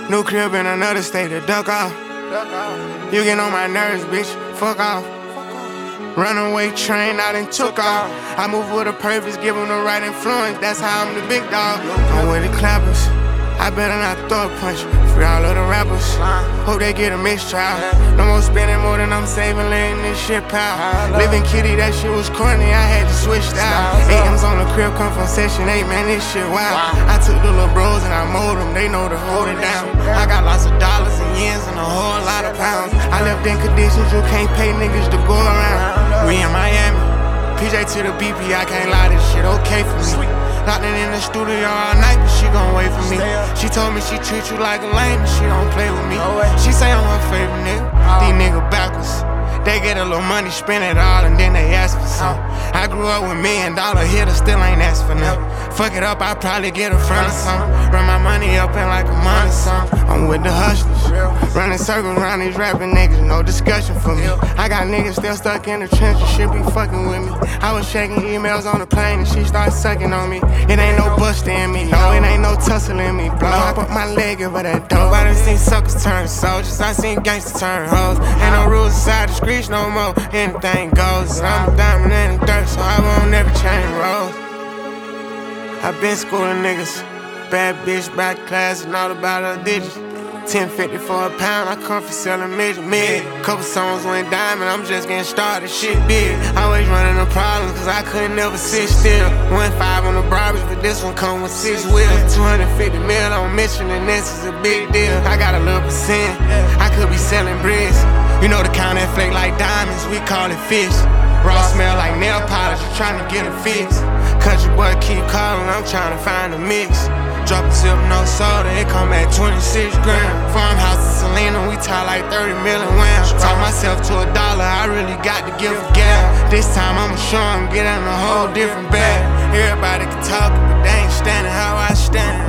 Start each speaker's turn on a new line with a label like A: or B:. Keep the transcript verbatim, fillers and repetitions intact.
A: New crib in another state to duck off. You get on my nerves, bitch, fuck off. Runaway train, I done took off. I move with a purpose, give them the right influence. That's how I'm the big dog. I'm with the clappers. I better not throw a punch. Free all of the rappers. Hope they get a mistrial. No more spending more than I'm saving, letting this shit pal. Living kitty, that shit was corny. I had to switch style. A M's on the crib, come from session eight, man, this shit wild. I took the little bros and I mold them. They know to hold it down. I got lots of dollars and yens and a whole lot of pounds. I left in conditions you can't pay niggas to go around. We in Miami, P J to the B P. I can't lie, this shit okay for me. Locked in in the studio all night, but she gon' wait for me. She told me she treat you like a lame, but she don't play with me. She say I'm her favorite nigga. These niggas backwards. They get a little money, spend it all, and then they ask for some. I grew up with million dollar hitters, still ain't asked for nothing. Fuck it up, I probably get a front or something. Run my money up in like a month or something. I'm with the hustlers, running circles around these rapping niggas, no discussion for me. I got niggas still stuck in the trenches, shit be fucking with me. I was checking emails on the plane and she started sucking on me. It ain't no bustin' in me, no, it ain't no tussle in me. Blow up my leg over that dope. I done seen suckers turn soldiers, I seen gangsters turn hoes. Ain't no rules inside the streets no more, anything goes. I'm a diamond in the dirt, so I won't never change roles. I been schooling niggas, bad bitch, back class, and all about her digits. ten fifty for a pound, I come for selling midget mid. Couple songs went diamond, I'm just getting started, shit big. Always running the problems, cause I couldn't never sit still. One five on the Barbies, but this one come with six wheels. two hundred fifty mil on mission, and this is a big deal. I got a little percent, I could be selling bricks. You know the kind that flake like diamonds, we call it fish. Raw smell like nail polish, you tryna get a fix. Country boy keep calling, I'm tryna find a mix. Drop a sip, no soda, it come at twenty-six grand. Farmhouse in Selena, we tie like thirty million whams. Talk myself to a dollar, I really got to give a gap. This time I'ma show 'em, get in a whole different bag. Everybody can talk, but they ain't standing how I stand.